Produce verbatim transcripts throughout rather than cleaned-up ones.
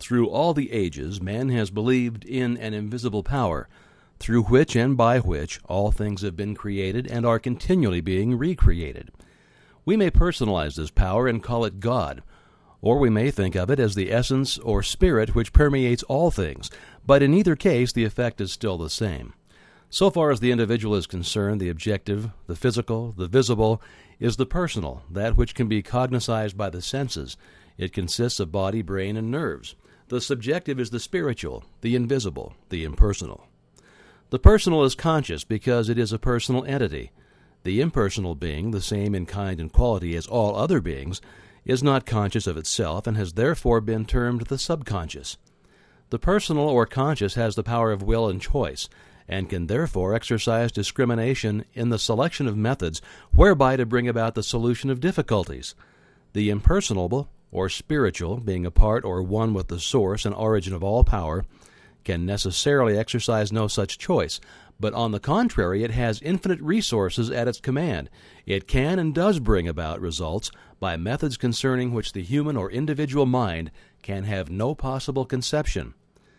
Through all the ages, man has believed in an invisible power, through which and by which all things have been created and are continually being recreated. We may personalize this power and call it God, or we may think of it as the essence or spirit which permeates all things, but in either case the effect is still the same. So far as the individual is concerned, the objective, the physical, the visible, is the personal, that which can be cognized by the senses. It consists of body, brain, and nerves. The subjective is the spiritual, the invisible, the impersonal. The personal is conscious because it is a personal entity. The impersonal being, the same in kind and quality as all other beings, is not conscious of itself and has therefore been termed the subconscious. The personal or conscious has the power of will and choice, and can therefore exercise discrimination in the selection of methods whereby to bring about the solution of difficulties. The impersonal, or spiritual, being apart or one with the source and origin of all power, can necessarily exercise no such choice, but on the contrary it has infinite resources at its command. It can and does bring about results by methods concerning which the human or individual mind can have no possible conception.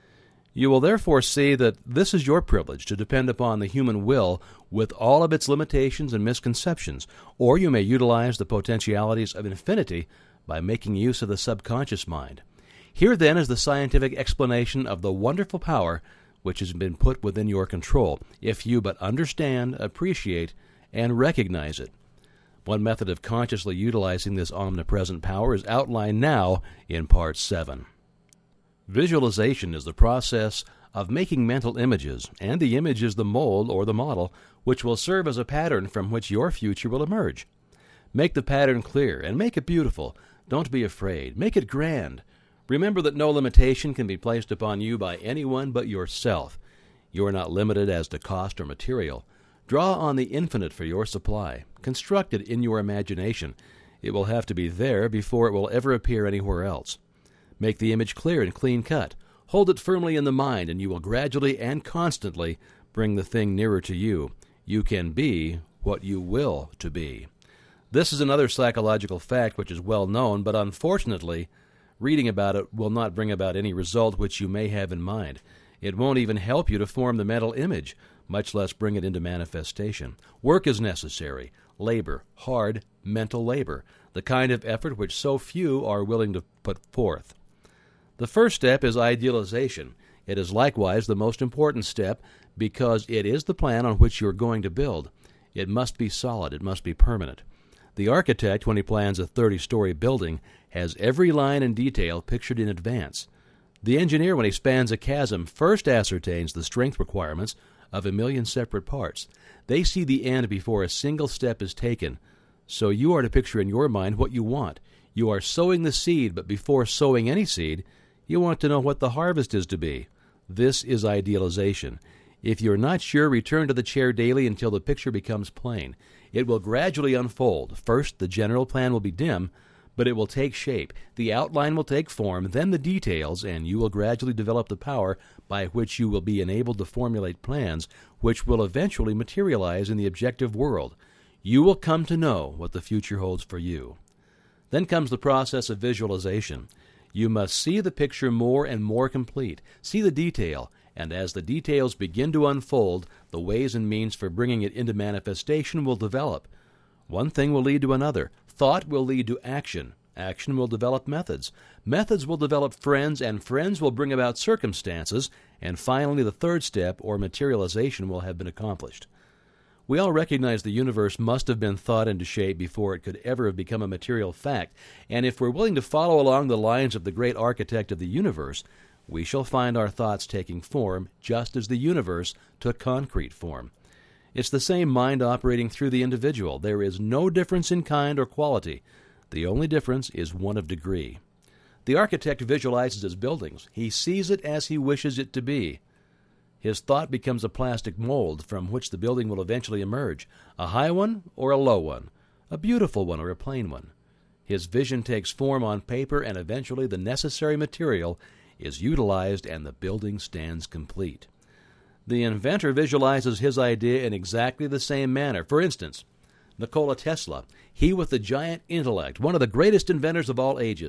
You will therefore see that this is your privilege to depend upon the human will with all of its limitations and misconceptions, or you may utilize the potentialities of infinity by making use of the subconscious mind. Here then is the scientific explanation of the wonderful power which has been put within your control, if you but understand, appreciate, and recognize it. One method of consciously utilizing this omnipresent power is outlined now in Part seven. Visualization is the process of making mental images, and the image is the mold or the model which will serve as a pattern from which your future will emerge. Make the pattern clear and make it beautiful. Don't be afraid. Make it grand. Remember that no limitation can be placed upon you by anyone but yourself. You are not limited as to cost or material. Draw on the infinite for your supply. Construct it in your imagination. It will have to be there before it will ever appear anywhere else. Make the image clear and clean-cut. Hold it firmly in the mind, and you will gradually and constantly bring the thing nearer to you. You can be what you will to be. This is another psychological fact which is well known, but unfortunately, reading about it will not bring about any result which you may have in mind. It won't even help you to form the mental image, much less bring it into manifestation. Work is necessary. Labor, hard mental labor, the kind of effort which so few are willing to put forth. The first step is idealization. It is likewise the most important step because it is the plan on which you are going to build. It must be solid. It must be permanent. The architect, when he plans a thirty-story building, has every line and detail pictured in advance. The engineer, when he spans a chasm, first ascertains the strength requirements of a million separate parts. They see the end before a single step is taken. So you are to picture in your mind what you want. You are sowing the seed, but before sowing any seed, you want to know what the harvest is to be. This is idealization. If you're not sure, return to the chair daily until the picture becomes plain. It will gradually unfold. First, the general plan will be dim, but it will take shape. The outline will take form, then the details, and you will gradually develop the power by which you will be enabled to formulate plans which will eventually materialize in the objective world. You will come to know what the future holds for you. Then comes the process of visualization. You must see the picture more and more complete. See the detail, and as the details begin to unfold, the ways and means for bringing it into manifestation will develop. One thing will lead to another. Thought will lead to action. Action will develop methods. Methods will develop friends, and friends will bring about circumstances, and finally the third step, or materialization, will have been accomplished. We all recognize the universe must have been thought into shape before it could ever have become a material fact, and if we're willing to follow along the lines of the great architect of the universe, we shall find our thoughts taking form just as the universe took concrete form. It's the same mind operating through the individual. There is no difference in kind or quality. The only difference is one of degree. The architect visualizes his buildings. He sees it as he wishes it to be. His thought becomes a plastic mold from which the building will eventually emerge, a high one or a low one, a beautiful one or a plain one. His vision takes form on paper, and eventually the necessary material is utilized and the building stands complete. The inventor visualizes his idea in exactly the same manner. For instance, Nikola Tesla, he with the giant intellect, one of the greatest inventors of all ages.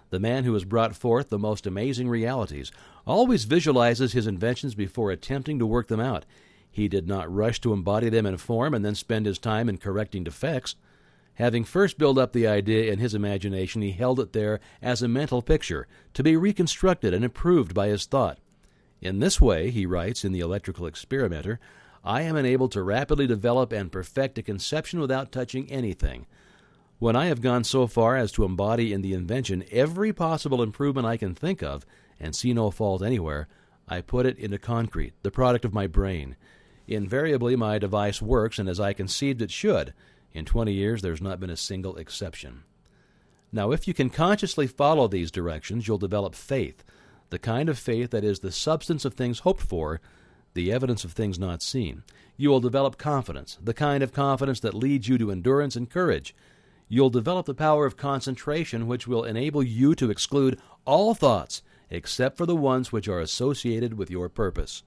The man who has brought forth the most amazing realities always visualizes his inventions before attempting to work them out. He did not rush to embody them in form and then spend his time in correcting defects. Having first built up the idea in his imagination, he held it there as a mental picture, to be reconstructed and improved by his thought. In this way, he writes in The Electrical Experimenter, I am enabled to rapidly develop and perfect a conception without touching anything. When I have gone so far as to embody in the invention every possible improvement I can think of, and see no fault anywhere, I put it into concrete, the product of my brain. Invariably, my device works, and as I conceived it should. In twenty years, there's not been a single exception. Now, if you can consciously follow these directions, you'll develop faith, the kind of faith that is the substance of things hoped for, the evidence of things not seen. You will develop confidence, the kind of confidence that leads you to endurance and courage. You'll develop the power of concentration, which will enable you to exclude all thoughts except for the ones which are associated with your purpose.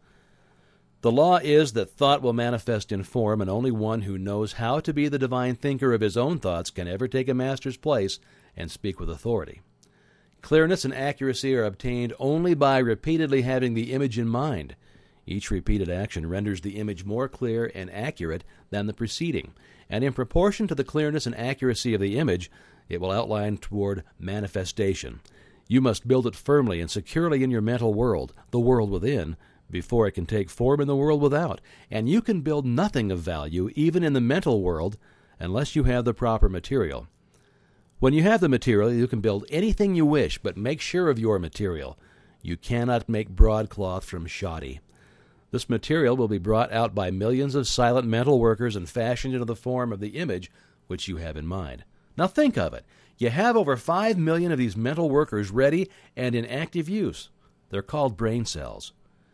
The law is that thought will manifest in form, and only one who knows how to be the divine thinker of his own thoughts can ever take a master's place and speak with authority. Clearness and accuracy are obtained only by repeatedly having the image in mind. Each repeated action renders the image more clear and accurate than the preceding, and in proportion to the clearness and accuracy of the image, it will outline toward manifestation. You must build it firmly and securely in your mental world, the world within, before it can take form in the world without, and you can build nothing of value, even in the mental world, unless you have the proper material. When you have the material, you can build anything you wish, but make sure of your material. You cannot make broadcloth from shoddy. This material will be brought out by millions of silent mental workers and fashioned into the form of the image which you have in mind. Now think of it. You have over five million of these mental workers ready and in active use. They're called brain cells.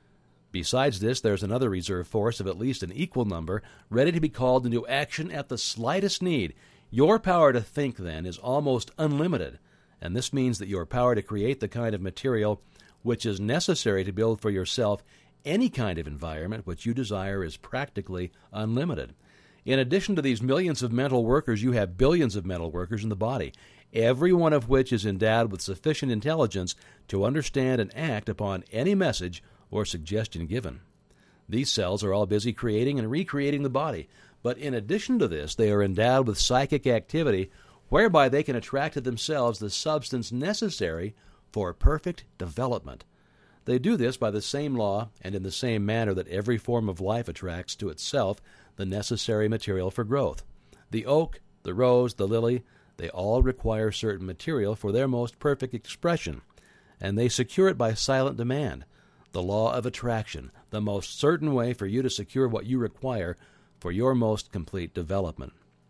Besides this, there's another reserve force of at least an equal number ready to be called into action at the slightest need. Your power to think, then, is almost unlimited, and this means that your power to create the kind of material which is necessary to build for yourself any kind of environment which you desire is practically unlimited. In addition to these millions of mental workers, you have billions of mental workers in the body, every one of which is endowed with sufficient intelligence to understand and act upon any message or suggestion given. These cells are all busy creating and recreating the body, but in addition to this, they are endowed with psychic activity whereby they can attract to themselves the substance necessary for perfect development. They do this by the same law and in the same manner that every form of life attracts to itself the necessary material for growth. The oak, the rose, the lily, they all require certain material for their most perfect expression, and they secure it by silent demand. The law of attraction, the most certain way for you to secure what you require for your most complete development.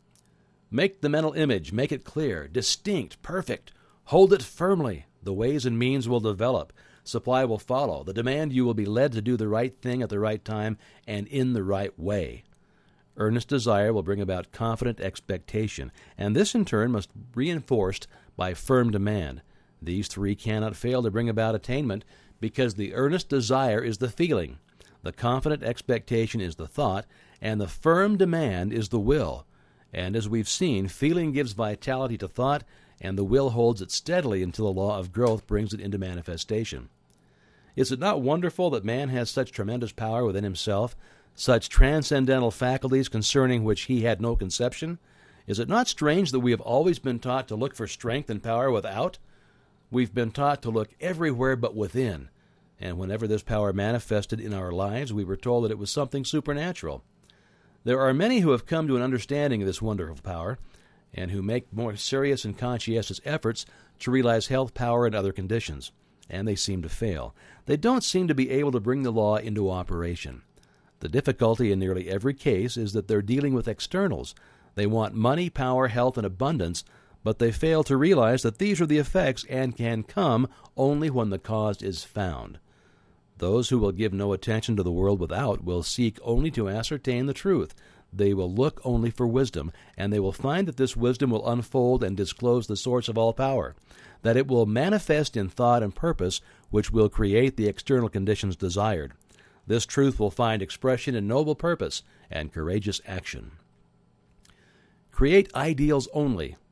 Make the mental image, make it clear, distinct, perfect. Hold it firmly. The ways and means will develop. Supply will follow. The demand you will be led to do the right thing at the right time and in the right way. Earnest desire will bring about confident expectation, and this in turn must be reinforced by firm demand. These three cannot fail to bring about attainment, because the earnest desire is the feeling, the confident expectation is the thought, and the firm demand is the will. And as we've seen, feeling gives vitality to thought, and the will holds it steadily until the law of growth brings it into manifestation. Is it not wonderful that man has such tremendous power within himself, such transcendental faculties concerning which he had no conception? Is it not strange that we have always been taught to look for strength and power without? We've been taught to look everywhere but within, and whenever this power manifested in our lives, we were told that it was something supernatural. There are many who have come to an understanding of this wonderful power, and who make more serious and conscientious efforts to realize health, power, and other conditions, and they seem to fail. They don't seem to be able to bring the law into operation. The difficulty in nearly every case is that they're dealing with externals. They want money, power, health, and abundance, but they fail to realize that these are the effects and can come only when the cause is found. Those who will give no attention to the world without will seek only to ascertain the truth. They will look only for wisdom, and they will find that this wisdom will unfold and disclose the source of all power, that it will manifest in thought and purpose, which will create the external conditions desired. This truth will find expression in noble purpose and courageous action. Create ideals only.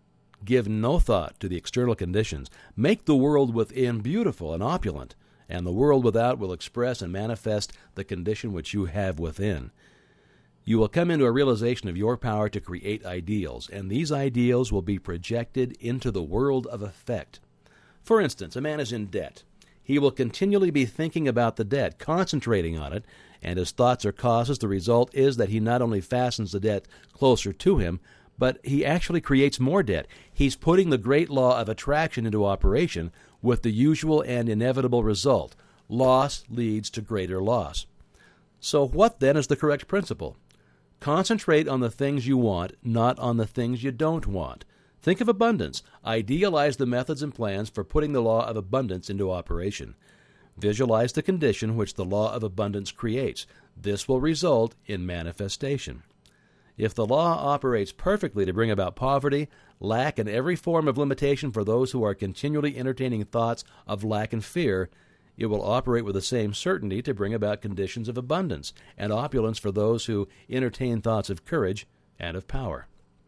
Give no thought to the external conditions. Make the world within beautiful and opulent, and the world without will express and manifest the condition which you have within. You will come into a realization of your power to create ideals, and these ideals will be projected into the world of effect. For instance, a man is in debt. He will continually be thinking about the debt, concentrating on it, and his thoughts are causes. The result is that he not only fastens the debt closer to him, but he actually creates more debt. He's putting the great law of attraction into operation with the usual and inevitable result. Loss leads to greater loss. So what then is the correct principle? Concentrate on the things you want, not on the things you don't want. Think of abundance. Idealize the methods and plans for putting the law of abundance into operation. Visualize the condition which the law of abundance creates. This will result in manifestation. If the law operates perfectly to bring about poverty, lack, and every form of limitation for those who are continually entertaining thoughts of lack and fear, it will operate with the same certainty to bring about conditions of abundance and opulence for those who entertain thoughts of courage and of power.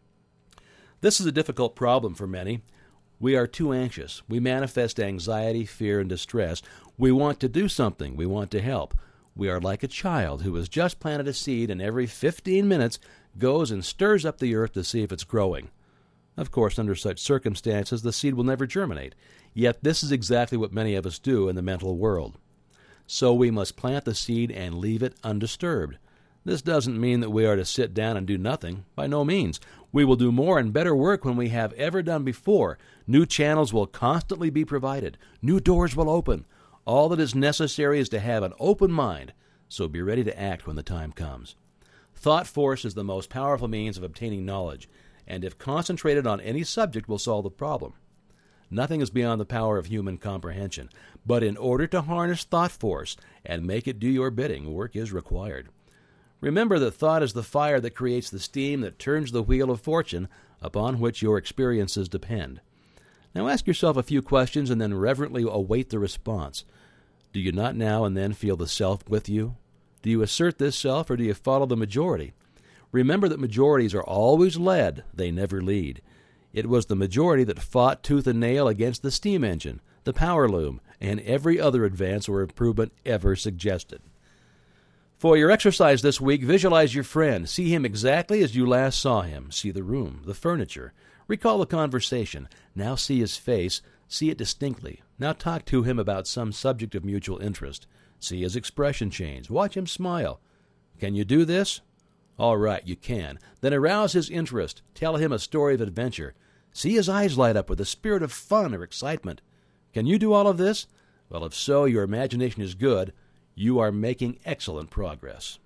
This is a difficult problem for many. We are too anxious. We manifest anxiety, fear, and distress. We want to do something. We want to help. We are like a child who has just planted a seed and every fifteen minutes goes and stirs up the earth to see if it's growing. Of course, under such circumstances, the seed will never germinate. Yet this is exactly what many of us do in the mental world. So we must plant the seed and leave it undisturbed. This doesn't mean that we are to sit down and do nothing. By no means. We will do more and better work than we have ever done before. New channels will constantly be provided. New doors will open. All that is necessary is to have an open mind, so be ready to act when the time comes. Thought force is the most powerful means of obtaining knowledge, and if concentrated on any subject will solve the problem. Nothing is beyond the power of human comprehension, but in order to harness thought force and make it do your bidding, work is required. Remember that thought is the fire that creates the steam that turns the wheel of fortune upon which your experiences depend. Now ask yourself a few questions and then reverently await the response. Do you not now and then feel the self with you? Do you assert this self, or do you follow the majority? Remember that majorities are always led, they never lead. It was the majority that fought tooth and nail against the steam engine, the power loom, and every other advance or improvement ever suggested. For your exercise this week, visualize your friend. See him exactly as you last saw him. See the room, the furniture. Recall the conversation. Now see his face. See it distinctly. Now talk to him about some subject of mutual interest. See his expression change. Watch him smile. Can you do this? All right, you can. Then arouse his interest. Tell him a story of adventure. See his eyes light up with a spirit of fun or excitement. Can you do all of this? Well, if so, your imagination is good. You are making excellent progress.